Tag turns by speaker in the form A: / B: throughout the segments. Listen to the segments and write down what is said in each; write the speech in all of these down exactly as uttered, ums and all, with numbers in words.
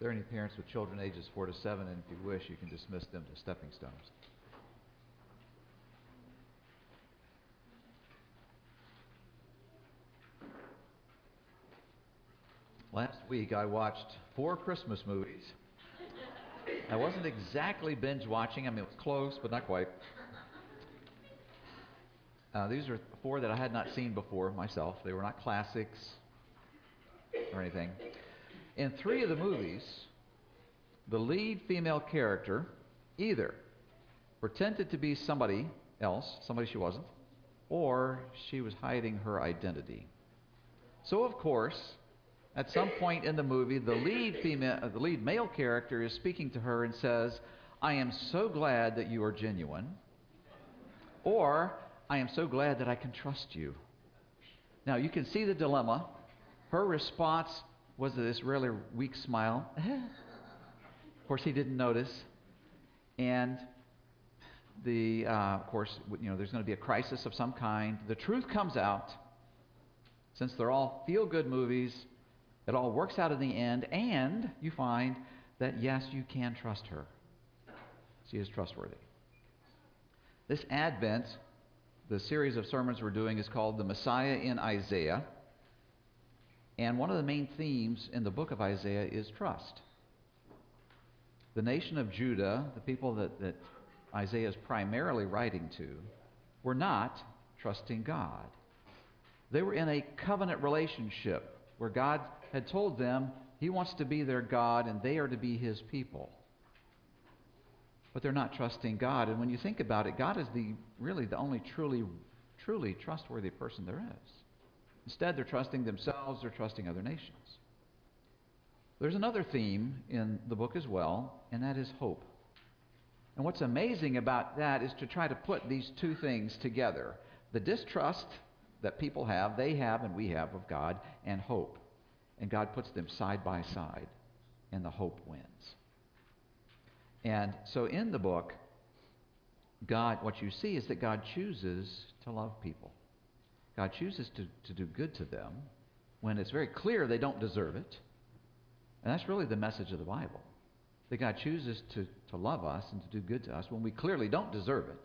A: there are any parents with children ages four to seven, and if you wish, you can dismiss them to stepping stones. Last week, I watched four Christmas movies. I wasn't exactly binge watching. I mean, it was close, but not quite. Uh, these are four that I had not seen before myself. They were not classics or anything. In three of the movies, the lead female character either pretended to be somebody else, somebody she wasn't, or she was hiding her identity. So, of course, at some point in the movie, the lead female, uh, the lead male character is speaking to her and says, "I am so glad that you are genuine," or "I am so glad that I can trust you." Now, you can see the dilemma. Her response was this really weak smile. Of course, he didn't notice. And the, uh, of course, you know, there's going to be a crisis of some kind. The truth comes out. Since they're all feel-good movies, it all works out in the end, and you find that, yes, you can trust her. She is trustworthy. This Advent, the series of sermons we're doing is called The Messiah in Isaiah. And one of the main themes in the book of Isaiah is trust. The nation of Judah, the people that, that Isaiah is primarily writing to, were not trusting God. They were in a covenant relationship where God had told them He wants to be their God and they are to be His people. But they're not trusting God. And when you think about it, God is the really the only truly, truly trustworthy person there is. Instead, they're trusting themselves, they're trusting other nations. There's another theme in the book as well, and that is hope. And what's amazing about that is to try to put these two things together. The distrust that people have, they have and we have of God, and hope. And God puts them side by side, and the hope wins. And so in the book, God, what you see is that God chooses to love people. God chooses to, to do good to them when it's very clear they don't deserve it. And that's really the message of the Bible. That God chooses to, to love us and to do good to us when we clearly don't deserve it.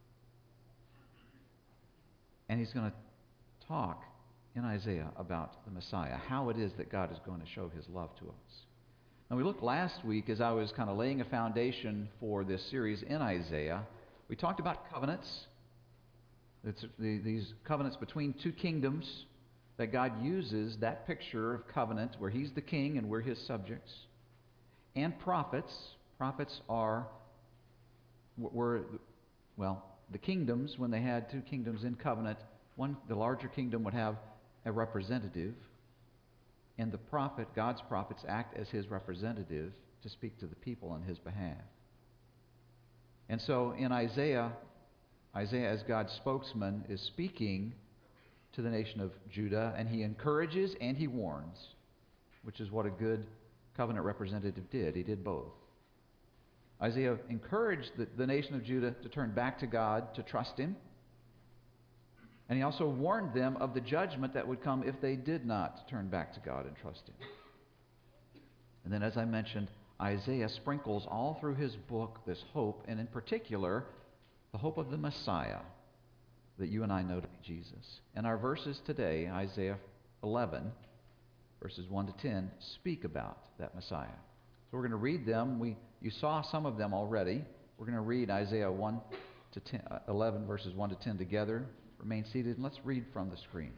A: And He's going to talk in Isaiah about the Messiah, how it is that God is going to show His love to us. Now, we looked last week as I was kind of laying a foundation for this series in Isaiah. We talked about covenants. It's the, these covenants between two kingdoms, that God uses that picture of covenant where He's the king and we're His subjects. And prophets. Prophets are, were, well, the kingdoms, when they had two kingdoms in covenant, one, the larger kingdom would have a representative, and the prophet, God's prophets, act as His representative to speak to the people on His behalf. And so in Isaiah, Isaiah as God's spokesman is speaking to the nation of Judah, and he encourages and he warns, which is what a good covenant representative did. He did both. Isaiah encouraged the, the nation of Judah to turn back to God, to trust Him. And he also warned them of the judgment that would come if they did not turn back to God and trust Him. And then, as I mentioned, Isaiah sprinkles all through his book this hope, and in particular, the hope of the Messiah that you and I know to be Jesus. And our verses today, Isaiah eleven, verses one to ten, speak about that Messiah. So we're going to read them. We, you saw some of them already. We're going to read Isaiah one to ten, eleven, verses one to ten together. Remain seated, and let's read from the screen.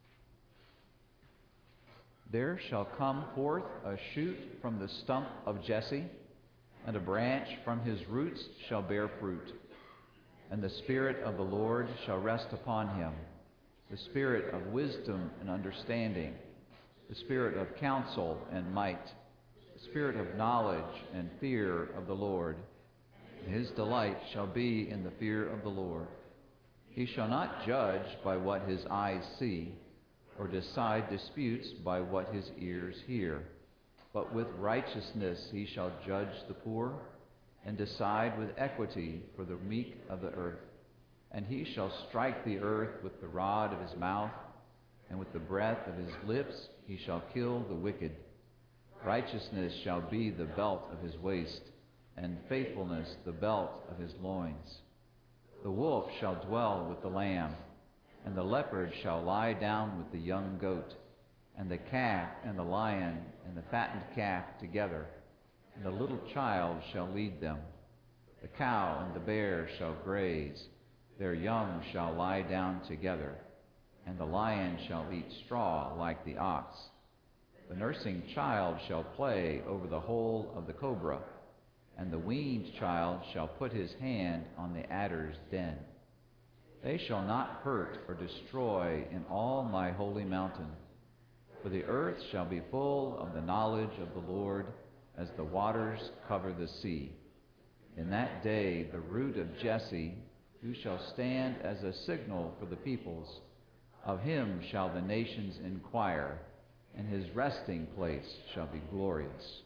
A: There shall come forth a shoot from the stump of Jesse, and a branch from his roots shall bear fruit. And the Spirit of the Lord shall rest upon him, the Spirit of wisdom and understanding, the Spirit of counsel and might, the Spirit of knowledge and fear of the Lord. And his delight shall be in the fear of the Lord. He shall not judge by what his eyes see, or decide disputes by what his ears hear. But with righteousness he shall judge the poor, and decide with equity for the meek of the earth. And he shall strike the earth with the rod of his mouth, and with the breath of his lips he shall kill the wicked. Righteousness shall be the belt of his waist, and faithfulness the belt of his loins. The wolf shall dwell with the lamb, and the leopard shall lie down with the young goat, and the calf and the lion and the fattened calf together, and the little child shall lead them. The cow and the bear shall graze, their young shall lie down together, and the lion shall eat straw like the ox. The nursing child shall play over the hole of the cobra, and the weaned child shall put his hand on the adder's den. They shall not hurt or destroy in all my holy mountain, for the earth shall be full of the knowledge of the Lord as the waters cover the sea. In that day the root of Jesse, who shall stand as a signal for the peoples, of him shall the nations inquire, and his resting place shall be glorious.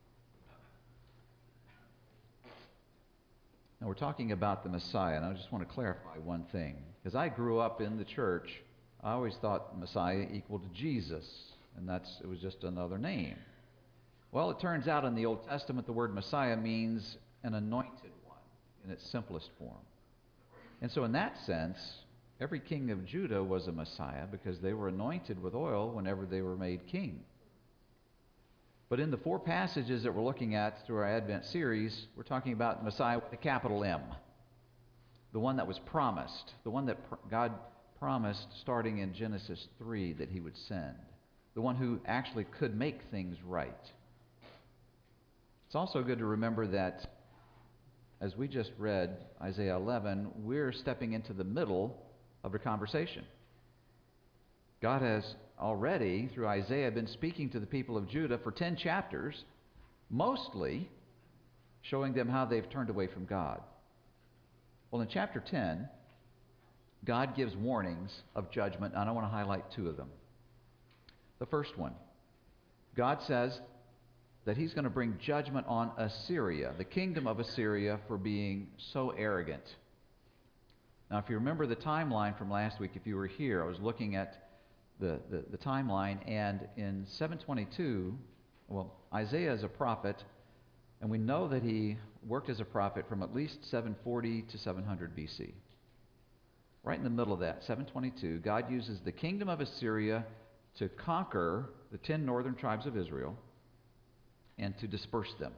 A: Now we're talking about the Messiah, and I just want to clarify one thing. Because I grew up in the church, I always thought Messiah equaled Jesus, and that's it was just another name. Well, it turns out in the Old Testament the word Messiah means an anointed one in its simplest form. And so in that sense, every king of Judah was a Messiah because they were anointed with oil whenever they were made king. But in the four passages that we're looking at through our Advent series, we're talking about Messiah with a capital M. The one that was promised. The one that pr- God promised starting in Genesis three that he would send. The one who actually could make things right. It's also good to remember that as we just read Isaiah eleven, we're stepping into the middle of a conversation. God has already, through Isaiah, been speaking to the people of Judah for ten chapters, mostly showing them how they've turned away from God. Well, in chapter ten, God gives warnings of judgment, and I want to highlight two of them. The first one, God says that he's going to bring judgment on Assyria, the kingdom of Assyria, for being so arrogant. Now, if you remember the timeline from last week, if you were here, I was looking at the, the, the timeline, and in seven twenty-two, well, Isaiah is a prophet, and we know that he worked as a prophet from at least seven forty to seven hundred B C. Right in the middle of that, seven twenty-two, God uses the kingdom of Assyria to conquer the ten northern tribes of Israel and to disperse them.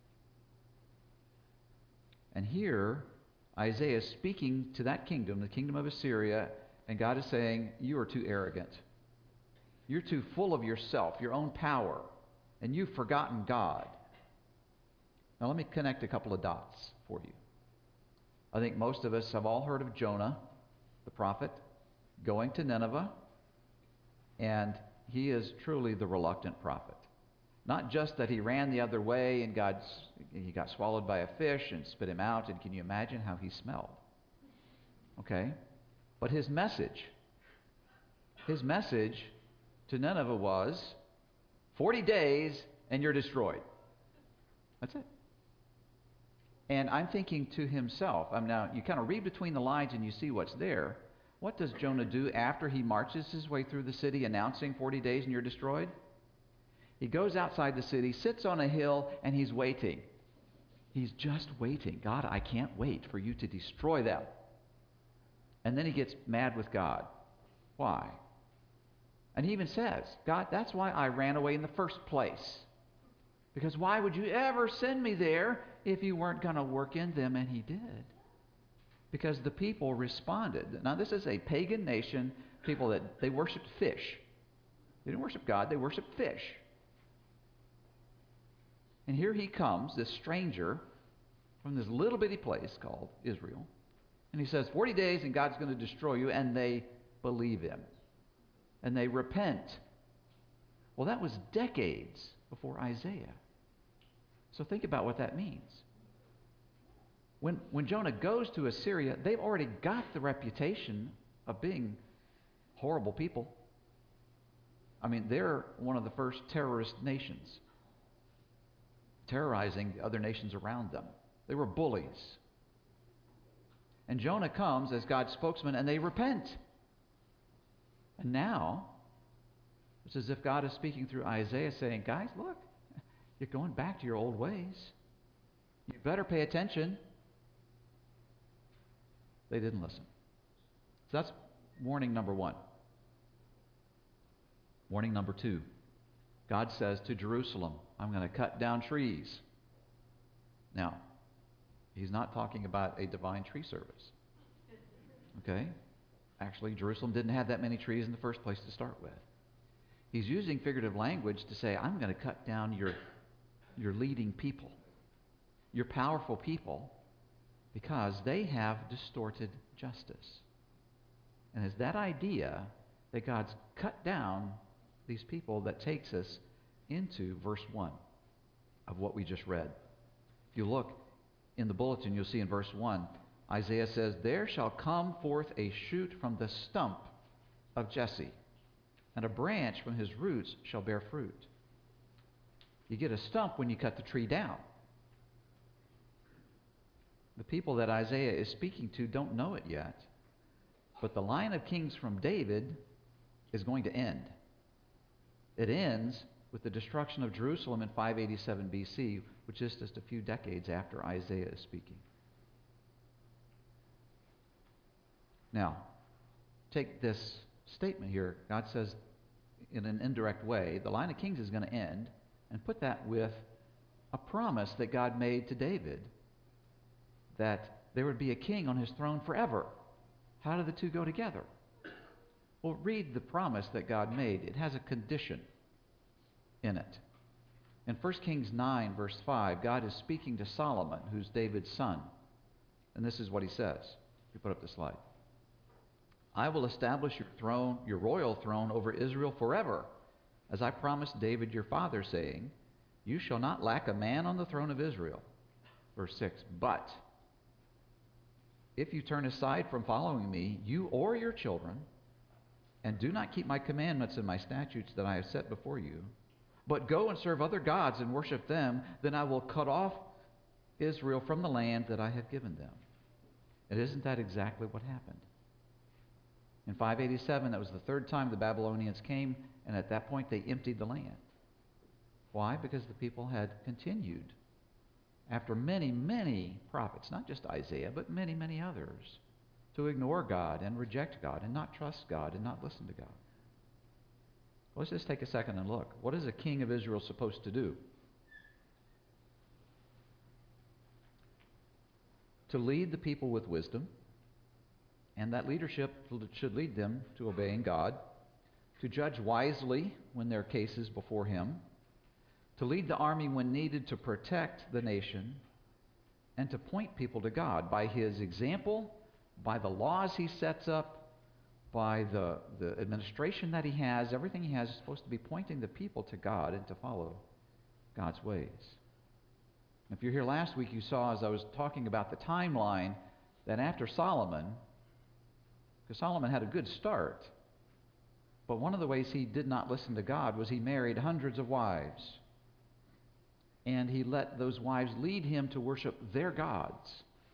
A: And here, Isaiah is speaking to that kingdom, the kingdom of Assyria, and God is saying, you are too arrogant. You're too full of yourself, your own power, and you've forgotten God. Now let me connect a couple of dots for you. I think most of us have all heard of Jonah, the prophet, going to Nineveh, and he is truly the reluctant prophet. Not just that he ran the other way and God's, he got swallowed by a fish and spit him out, and can you imagine how he smelled? Okay? But his message, his message to Nineveh was, forty days and you're destroyed. That's it. And I'm thinking to himself, I'm now, you kind of read between the lines and you see what's there. What does Jonah do after he marches his way through the city announcing forty days and you're destroyed? He goes outside the city, sits on a hill, and he's waiting. He's just waiting. God, I can't wait for you to destroy them. And then he gets mad with God. Why? And he even says, God, that's why I ran away in the first place. Because why would you ever send me there if you weren't going to work in them? And he did. Because the people responded. Now, this is a pagan nation, people that they worshiped fish. They didn't worship God, they worshiped fish. And here he comes, this stranger, from this little bitty place called Israel. And he says, forty days and God's going to destroy you. And they believe him. And they repent. Well, that was decades before Isaiah. So think about what that means. When, when Jonah goes to Assyria, they've already got the reputation of being horrible people. I mean, they're one of the first terrorist nations, terrorizing the other nations around them. They were bullies. And Jonah comes as God's spokesman, and they repent. And now, it's as if God is speaking through Isaiah saying, guys, look, You're going back to your old ways. You better pay attention. They didn't listen. So that's warning number one. Warning number two. God says to Jerusalem, I'm going to cut down trees. Now, he's not talking about a divine tree service. Okay? Actually, Jerusalem didn't have that many trees in the first place to start with. He's using figurative language to say, I'm going to cut down your, your leading people, your powerful people, because they have distorted justice. And it's that idea that God's cut down these people that takes us into verse one of what we just read. If you look in the bulletin, you'll see in verse one, Isaiah says, there shall come forth a shoot from the stump of Jesse, and a branch from his roots shall bear fruit. You get a stump when you cut the tree down. The people that Isaiah is speaking to don't know it yet, but the line of kings from David is going to end. It ends with the destruction of Jerusalem in five eighty-seven B C, which is just a few decades after Isaiah is speaking. Now, take this statement here. God says, in an indirect way, the line of kings is going to end, and put that with a promise that God made to David that there would be a king on his throne forever. How do the two go together? Well, read the promise that God made. It has a condition in it. In First Kings nine, verse five, God is speaking to Solomon, who's David's son. And this is what he says. You put up the slide. I will establish your throne, your royal throne over Israel forever, as I promised David your father, saying, you shall not lack a man on the throne of Israel. Verse six, but if you turn aside from following me, you or your children, and do not keep my commandments and my statutes that I have set before you, but go and serve other gods and worship them, then I will cut off Israel from the land that I have given them. And isn't that exactly what happened? In five eighty-seven, that was the third time the Babylonians came, and at that point they emptied the land. Why? Because the people had continued, after many, many prophets, not just Isaiah, but many, many others, to ignore God and reject God and not trust God and not listen to God. Well, let's just take a second and look. What is a king of Israel supposed to do? To lead the people with wisdom, and that leadership should lead them to obeying God, to judge wisely when there are cases before him, to lead the army when needed to protect the nation, and to point people to God by his example, by the laws he sets up, by the, the administration that he has. Everything he has is supposed to be pointing the people to God and to follow God's ways. If you're here last week, you saw as I was talking about the timeline that after Solomon, because Solomon had a good start, but one of the ways he did not listen to God was he married hundreds of wives. And he let those wives lead him to worship their gods.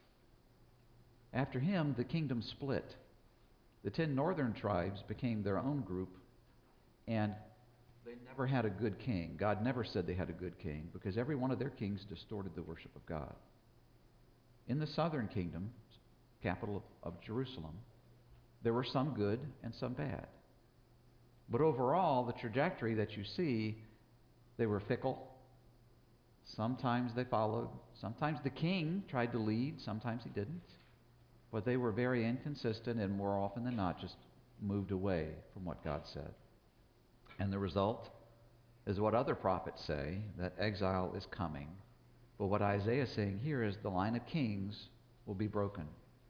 A: After him, the kingdom split. The ten northern tribes became their own group, and they never had a good king. God never said they had a good king, because every one of their kings distorted the worship of God. In the southern kingdom, capital of, of Jerusalem, there were some good and some bad. But overall, the trajectory that you see, they were fickle. Sometimes they followed. Sometimes the king tried to lead. Sometimes he didn't. But they were very inconsistent, and more often than not just moved away from what God said. And the result is what other prophets say, that exile is coming. But what Isaiah is saying here is the line of kings will be broken.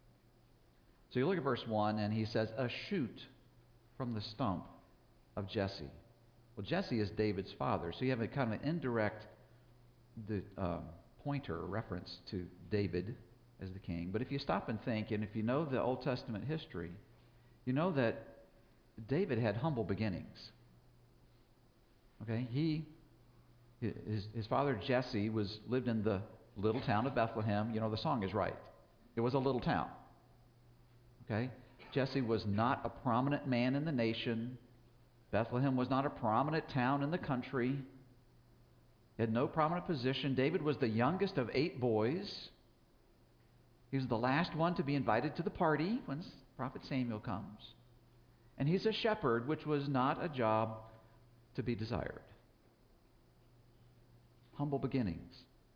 A: So you look at verse one, and he says, a shoot from the stump of Jesse. Well, Jesse is David's father, so you have a kind of an indirect the, uh, pointer or reference to David as the king. But if you stop and think, and if you know the Old Testament history, you know that David had humble beginnings. Okay, he, his, his father Jesse was lived in the little town of Bethlehem. You know, the song is right. It was a little town. Okay, Jesse was not a prominent man in the nation. Bethlehem was not a prominent town in the country. He had no prominent position. David was the youngest of eight boys. He was the last one to be invited to the party when Prophet Samuel comes. And he's a shepherd, which was not a job to be desired. Humble beginnings.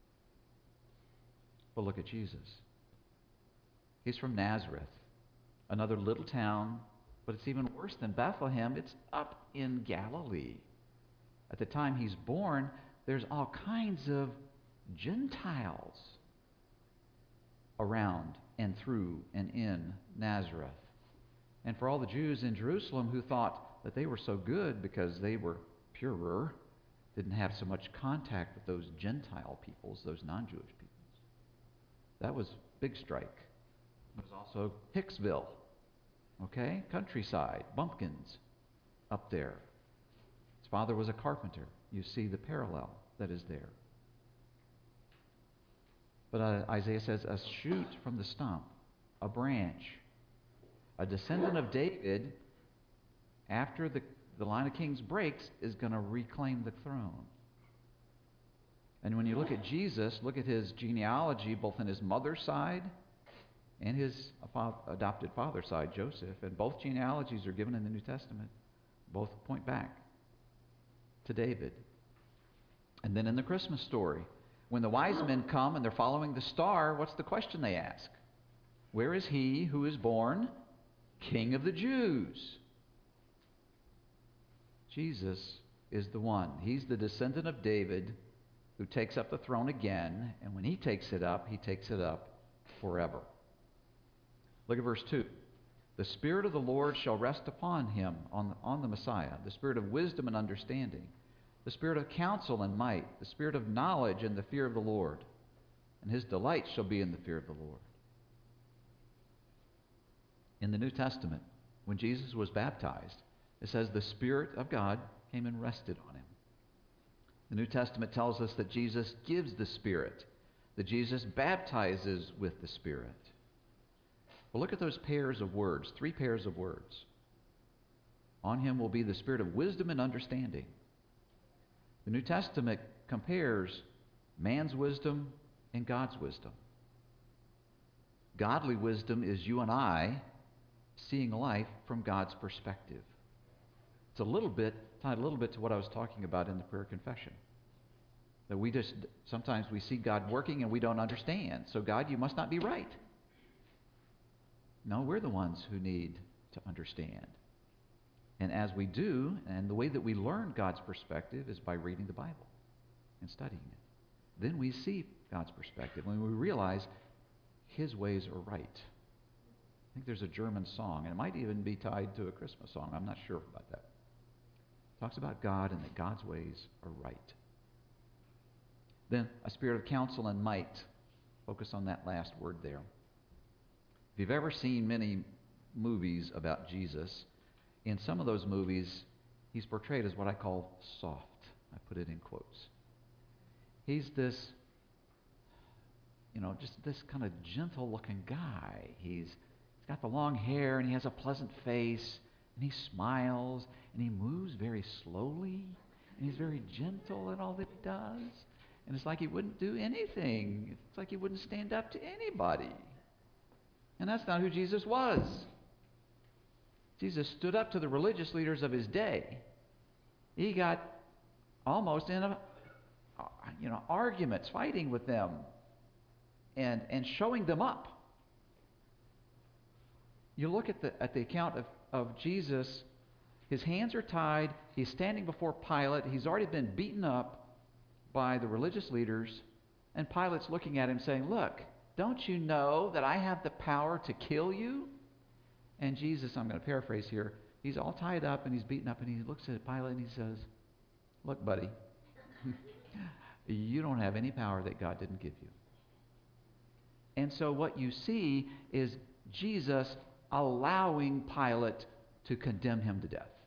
A: But look at Jesus. He's from Nazareth, another little town, but it's even worse than Bethlehem. It's up in Galilee. At the time he's born, there's all kinds of Gentiles around and through and in Nazareth. And for all the Jews in Jerusalem who thought that they were so good because they were purer, didn't have so much contact with those Gentile peoples, those non-Jewish peoples. That was big strike. It was also Hicksville, okay? Countryside, bumpkins up there. His father was a carpenter. You see the parallel that is there. But uh, Isaiah says, a shoot from the stump, a branch, a descendant of David, after the, the line of kings breaks, is going to reclaim the throne. And when you look at Jesus, look at his genealogy, both in his mother's side and his adopted father's side, Joseph. And both genealogies are given in the New Testament. Both point back to David. And then in the Christmas story, when the wise men come and they're following the star, what's the question they ask? Where is he who is born King of the Jews? Jesus is the one. He's the descendant of David who takes up the throne again, and when he takes it up, he takes it up forever. Look at verse two. The Spirit of the Lord shall rest upon him, on the, on the Messiah, the Spirit of wisdom and understanding, the Spirit of counsel and might, the Spirit of knowledge and the fear of the Lord. And his delight shall be in the fear of the Lord. In the New Testament, when Jesus was baptized, it says the Spirit of God came and rested on him. The New Testament tells us that Jesus gives the Spirit, that Jesus baptizes with the Spirit. Well, look at those pairs of words, three pairs of words. On him will be the Spirit of wisdom and understanding. The New Testament compares man's wisdom and God's wisdom. Godly wisdom is you and I seeing life from God's perspective. It's a little bit, tied a little bit to what I was talking about in the prayer confession. That we just, sometimes we see God working and we don't understand. So God, you must not be right. No, we're the ones who need to understand. And as we do, and the way that we learn God's perspective is by reading the Bible and studying it. Then we see God's perspective when we realize his ways are right. I think there's a German song, and it might even be tied to a Christmas song. I'm not sure about that. It talks about God and that God's ways are right. Then a spirit of counsel and might. Focus on that last word there. If you've ever seen many movies about Jesus, in some of those movies, he's portrayed as what I call soft. I put it in quotes. He's this, you know, just this kind of gentle-looking guy. He's, he's got the long hair, and he has a pleasant face, and he smiles, and he moves very slowly, and he's very gentle in all that he does. And it's like he wouldn't do anything. It's like he wouldn't stand up to anybody. And that's not who Jesus was. Jesus stood up to the religious leaders of his day. He got almost in a, you know, arguments, fighting with them, and and showing them up. You look at the at the account of, of Jesus. His hands are tied. He's standing before Pilate. He's already been beaten up by the religious leaders, and Pilate's looking at him saying, "Look, don't you know that I have the power to kill you?" And Jesus, I'm going to paraphrase here, he's all tied up and he's beaten up, and he looks at Pilate and he says, "Look, buddy, you don't have any power that God didn't give you." And so what you see is Jesus allowing Pilate to condemn him to death.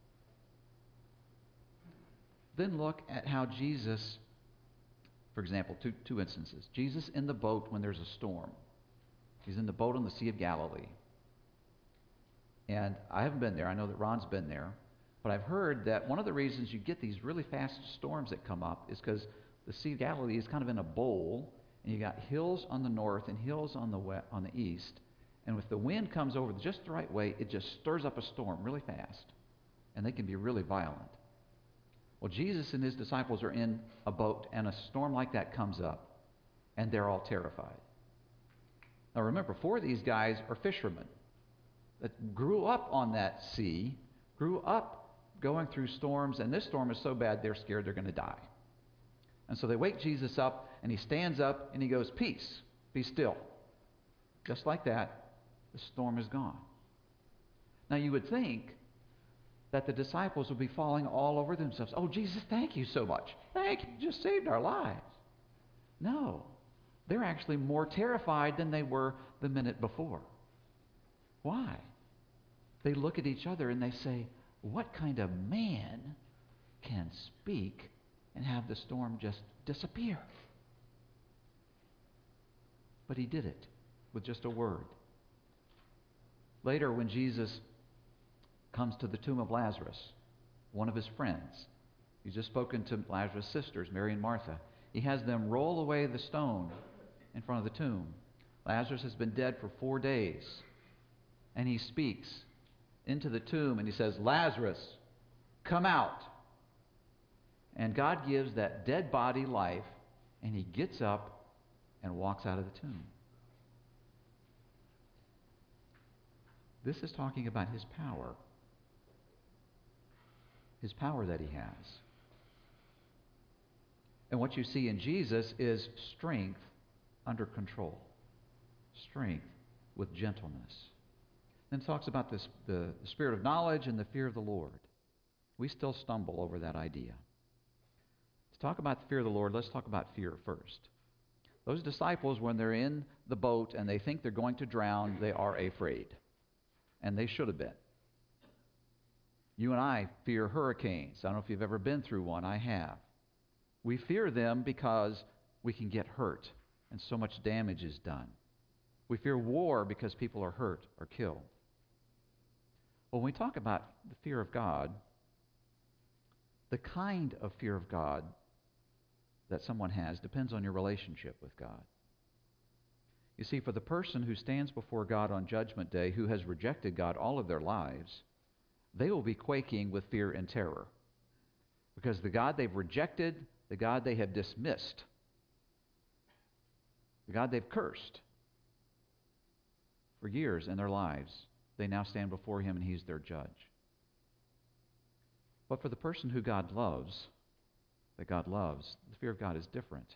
A: Then look at how Jesus, for example, two, two instances. Jesus in the boat when there's a storm. He's in the boat on the Sea of Galilee. And I haven't been there. I know that Ron's been there. But But I've heard that one of the reasons you get these really fast storms that come up is because the Sea of Galilee is kind of in a bowl, and you got hills on the north and hills on the west, on the east. And if the wind comes over just the right way, it just stirs up a storm really fast, and they can be really violent. Well, Jesus and his disciples are in a boat, and a storm like that comes up, and they're all terrified. Now remember, four of these guys are fishermen that grew up on that sea, grew up going through storms, and this storm is so bad they're scared they're going to die. And so they wake Jesus up, and he stands up, and he goes, "Peace, be still." Just like that, the storm is gone. Now you would think that the disciples would be falling all over themselves. "Oh, Jesus, thank you so much. Thank you. You just saved our lives." No. They're actually more terrified than they were the minute before. Why? They look at each other and they say, "What kind of man can speak and have the storm just disappear?" But he did it with just a word. Later, when Jesus comes to the tomb of Lazarus, one of his friends, he's just spoken to Lazarus' sisters, Mary and Martha. He has them roll away the stone in front of the tomb. Lazarus has been dead for four days. And he speaks into the tomb and he says, "Lazarus, come out." And God gives that dead body life, and he gets up and walks out of the tomb. This is talking about his power. His power that he has. And what you see in Jesus is strength under control. Strength with gentleness. Then it talks about this, the, the spirit of knowledge and the fear of the Lord. We still stumble over that idea. To talk about the fear of the Lord, let's talk about fear first. Those disciples, when they're in the boat and they think they're going to drown, they are afraid. And they should have been. You and I fear hurricanes. I don't know if you've ever been through one. I have. We fear them because we can get hurt and so much damage is done. We fear war because people are hurt or killed. When we talk about the fear of God, the kind of fear of God that someone has depends on your relationship with God. You see, for the person who stands before God on Judgment Day, who has rejected God all of their lives, they will be quaking with fear and terror. Because the God they've rejected, the God they have dismissed, the God they've cursed for years in their lives, they now stand before him and he's their judge. But for the person who God loves, that God loves, the fear of God is different.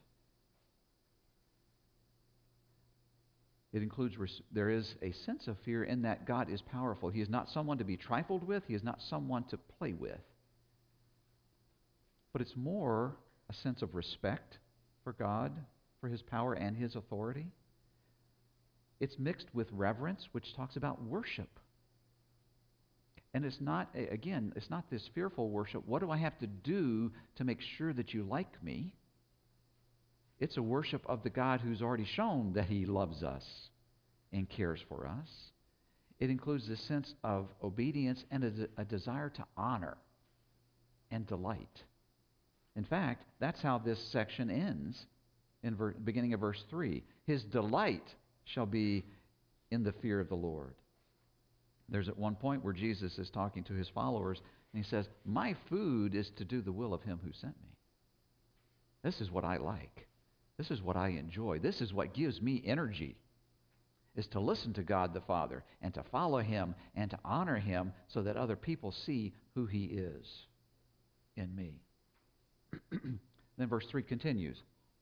A: It includes, there is a sense of fear in that God is powerful. He is not someone to be trifled with. He is not someone to play with. But it's more a sense of respect for God, for his power and his authority. It's mixed with reverence, which talks about worship. And it's not, again, it's not this fearful worship. What do I have to do to make sure that you like me? It's a worship of the God who's already shown that he loves us and cares for us. It includes this sense of obedience and a, a desire to honor and delight. In fact, that's how this section ends in ver- beginning of verse three. His delight shall be in the fear of the Lord. There's at one point where Jesus is talking to his followers, and he says, "My food is to do the will of him who sent me." This is what I like. This is what I enjoy. This is what gives me energy, is to listen to God the Father and to follow him and to honor him so that other people see who he is in me. Then verse three continues.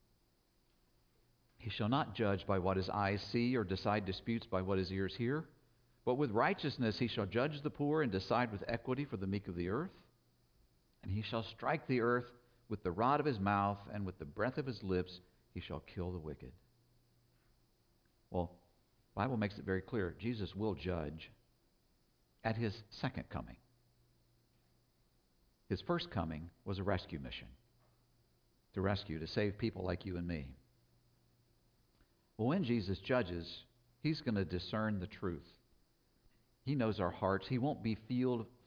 A: He shall not judge by what his eyes see or decide disputes by what his ears hear. But with righteousness he shall judge the poor and decide with equity for the meek of the earth. And he shall strike the earth with the rod of his mouth, and with the breath of his lips he shall kill the wicked. Well, the Bible makes it very clear. Jesus will judge at his second coming. His first coming was a rescue mission. To rescue, to save people like you and me. Well, when Jesus judges, he's going to discern the truth. He knows our hearts. He won't be field,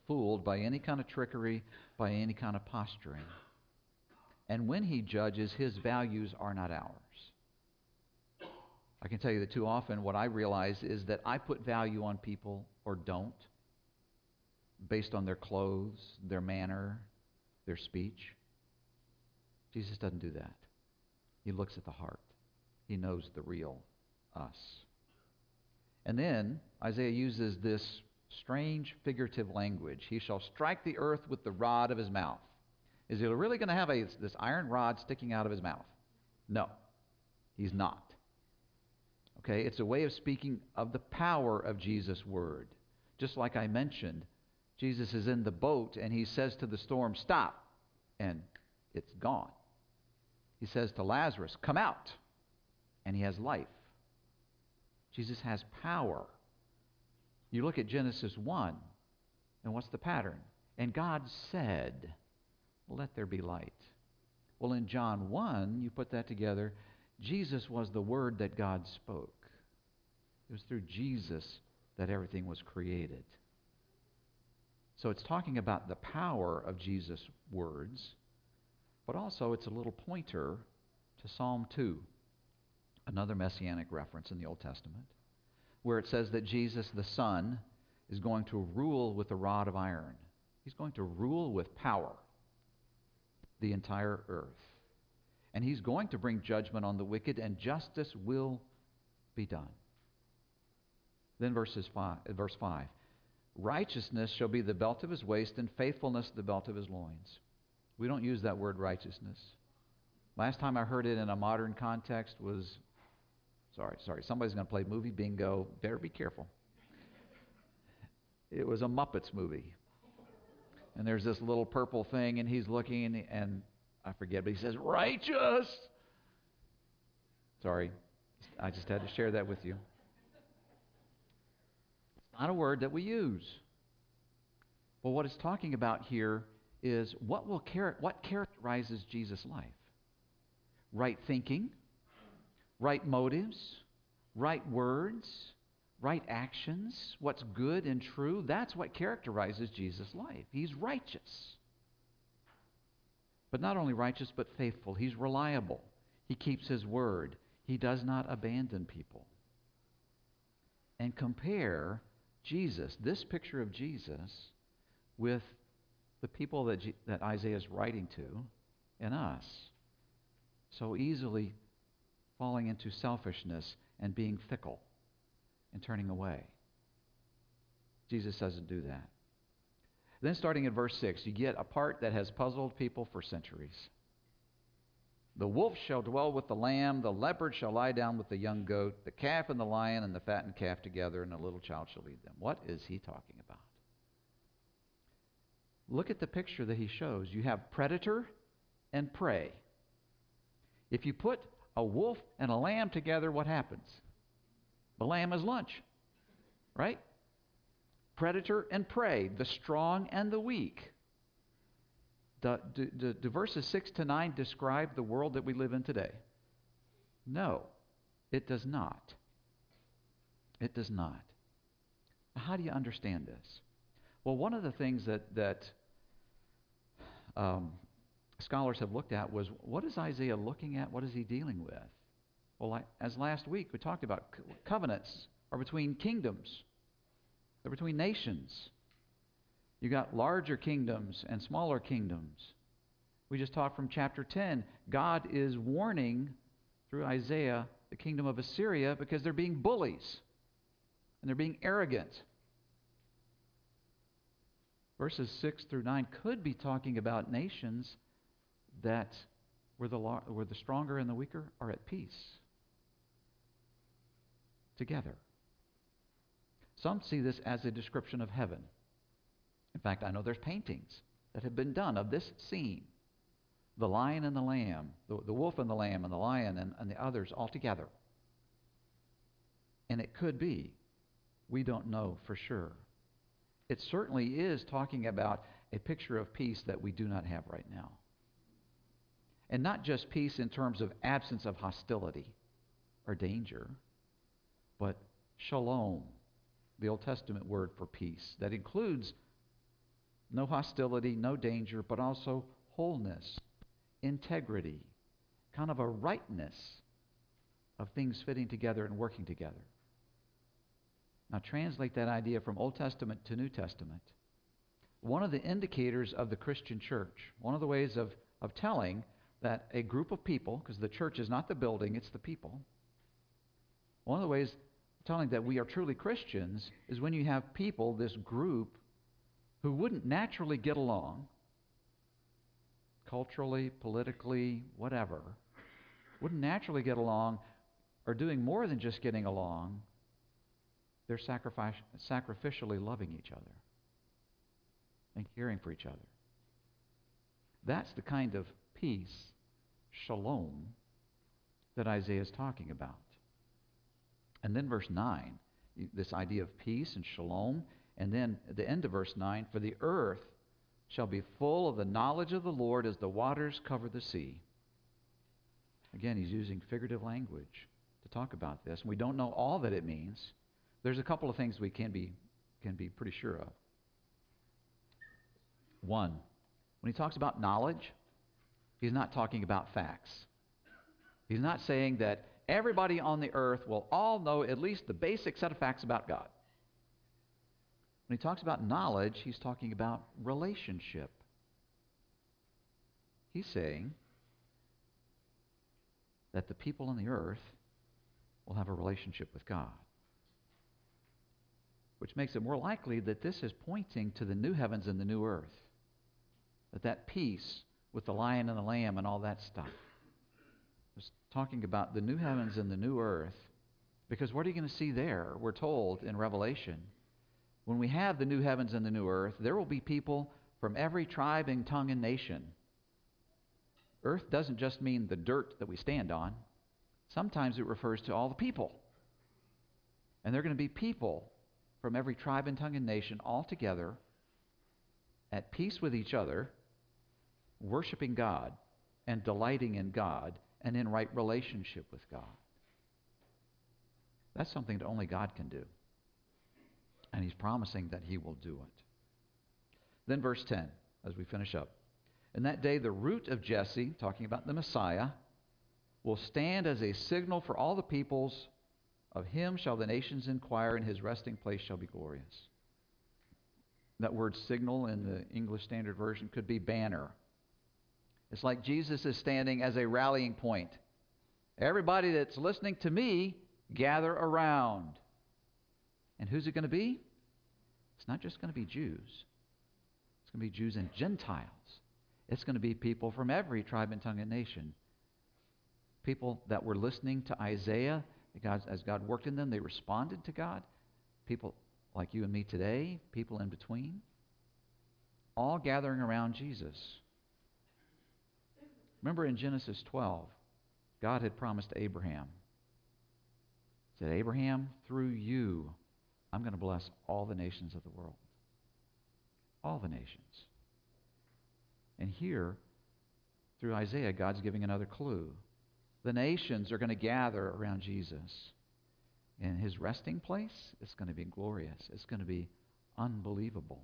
A: fooled by any kind of trickery, by any kind of posturing. And when he judges, his values are not ours. I can tell you that too often what I realize is that I put value on people or don't based on their clothes, their manner, their speech. Jesus doesn't do that. He looks at the heart. He knows the real us. And then Isaiah uses this strange figurative language. He shall strike the earth with the rod of his mouth. Is he really going to have a, this iron rod sticking out of his mouth? No, he's not. Okay, it's a way of speaking of the power of Jesus' word. Just like I mentioned, Jesus is in the boat and he says to the storm, stop, and it's gone. He says to Lazarus, come out, and he has life. Jesus has power. You look at Genesis one, and what's the pattern? And God said, let there be light. Well, in John one, you put that together, Jesus was the word that God spoke. It was through Jesus that everything was created. So it's talking about the power of Jesus' words, but also it's a little pointer to Psalm two, another messianic reference in the Old Testament, where it says that Jesus, the Son, is going to rule with a rod of iron. He's going to rule with power the entire earth. And he's going to bring judgment on the wicked, and justice will be done. Then verses five, verse five. Righteousness shall be the belt of his waist, and faithfulness the belt of his loins. We don't use that word righteousness. Last time I heard it in a modern context was, sorry, sorry, somebody's going to play movie bingo. Better be careful. It was a Muppets movie. And there's this little purple thing, and he's looking, and I forget, but he says, righteous! Sorry, I just had to share that with you. It's not a word that we use. Well, what it's talking about here is what will char- what characterizes Jesus' life? Right thinking, right motives, right words, right actions, what's good and true. That's what characterizes Jesus' life. He's righteous. But not only righteous, but faithful. He's reliable. He keeps his word. He does not abandon people. And compare Jesus, this picture of Jesus, with the people that, G- that Isaiah is writing to and us. So easily falling into selfishness and being fickle and turning away. Jesus doesn't do that. Then starting in verse six, you get a part that has puzzled people for centuries. The wolf shall dwell with the lamb, the leopard shall lie down with the young goat, the calf and the lion and the fattened calf together, and a little child shall lead them. What is he talking about? Look at the picture that he shows. You have predator and prey. If you put a wolf and a lamb together, what happens? The lamb is lunch, right? Predator and prey, the strong and the weak. Do, do, do, do verses six to nine describe the world that we live in today? No, it does not. It does not. How do you understand this? Well, one of the things that, that um, scholars have looked at was, what is Isaiah looking at? What is he dealing with? Well, like, as last week we talked about, co- covenants are between kingdoms. They're between nations. You got larger kingdoms and smaller kingdoms. We just talked from chapter ten. God is warning through Isaiah the kingdom of Assyria because they're being bullies and they're being arrogant. Verses six through nine could be talking about nations that where the, where the stronger and the weaker are at peace together. Some see this as a description of heaven. In fact, I know there's paintings that have been done of this scene. The lion and the lamb, the, the wolf and the lamb and the lion and, and the others all together. And it could be. We don't know for sure. It certainly is talking about a picture of peace that we do not have right now. And not just peace in terms of absence of hostility or danger, but shalom, the Old Testament word for peace, that includes no hostility, no danger, but also wholeness, integrity, kind of a rightness of things fitting together and working together. Now translate that idea from Old Testament to New Testament. One of the indicators of the Christian church, one of the ways of, of telling that a group of people, because the church is not the building, it's the people. One of the ways of telling that we are truly Christians is when you have people, this group, who wouldn't naturally get along, culturally, politically, whatever, wouldn't naturally get along, are doing more than just getting along. They're sacrific- sacrificially loving each other and caring for each other. That's the kind of peace, shalom, that Isaiah is talking about. And then verse nine, this idea of peace and shalom. And then at the end of verse nine, for the earth shall be full of the knowledge of the Lord as the waters cover the sea. Again, he's using figurative language to talk about this. And we don't know all that it means. There's a couple of things we can be, can be pretty sure of. One, when he talks about knowledge, he's not talking about facts. He's not saying that everybody on the earth will all know at least the basic set of facts about God. When he talks about knowledge, he's talking about relationship. He's saying that the people on the earth will have a relationship with God, which makes it more likely that this is pointing to the new heavens and the new earth, that that peace with the lion and the lamb and all that stuff. It's talking about the new heavens and the new earth, because what are you going to see there? We're told in Revelation, when we have the new heavens and the new earth, there will be people from every tribe and tongue and nation. Earth doesn't just mean the dirt that we stand on. Sometimes it refers to all the people. And they're going to be people from every tribe and tongue and nation all together at peace with each other, worshiping God and delighting in God and in right relationship with God. That's something that only God can do. And he's promising that he will do it. Then verse ten, as we finish up. In that day the root of Jesse, talking about the Messiah, will stand as a signal for all the peoples. Of him shall the nations inquire, and his resting place shall be glorious. That word signal in the English Standard Version could be banner. It's like Jesus is standing as a rallying point. Everybody that's listening to me, gather around. And who's it going to be? It's not just going to be Jews. It's going to be Jews and Gentiles. It's going to be people from every tribe and tongue and nation. People that were listening to Isaiah, God, as God worked in them, they responded to God. People like you and me today, people in between, all gathering around Jesus. Remember in Genesis twelve, God had promised Abraham. He said, Abraham, through you, I'm going to bless all the nations of the world. All the nations. And here, through Isaiah, God's giving another clue. The nations are going to gather around Jesus. And his resting place is going to be glorious. It's going to be unbelievable.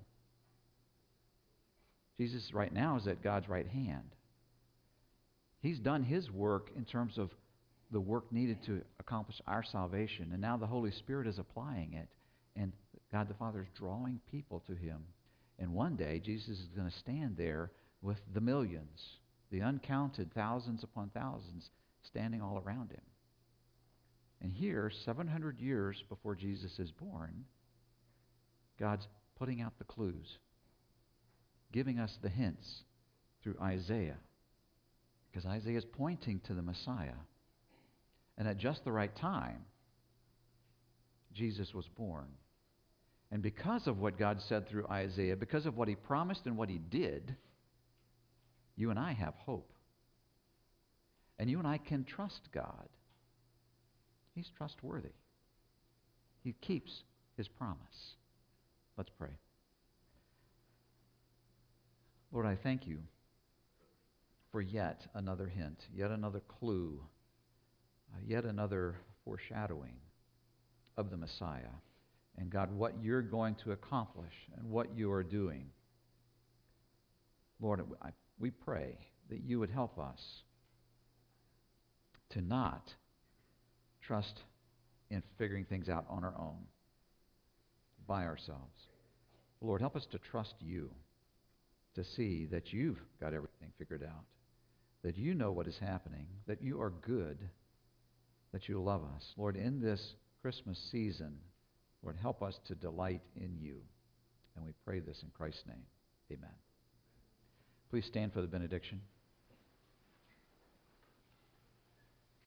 A: Jesus right now is at God's right hand. He's done his work in terms of the work needed to accomplish our salvation. And now the Holy Spirit is applying it. And God the Father is drawing people to him. And one day, Jesus is going to stand there with the millions, the uncounted thousands upon thousands, standing all around him. And here, seven hundred years before Jesus is born, God's putting out the clues, giving us the hints through Isaiah. Because Isaiah is pointing to the Messiah. And at just the right time, Jesus was born. And because of what God said through Isaiah, because of what he promised and what he did, you and I have hope. And you and I can trust God. He's trustworthy. He keeps his promise. Let's pray. Lord, I thank you for yet another hint, yet another clue, uh, yet another foreshadowing of the Messiah. And God, what you're going to accomplish and what you are doing. Lord, I, we pray that you would help us to not trust in figuring things out on our own, by ourselves. Lord, help us to trust you, to see that you've got everything figured out, that you know what is happening, that you are good, that you love us. Lord, in this Christmas season, Lord, help us to delight in you. And we pray this in Christ's name. Amen. Please stand for the benediction.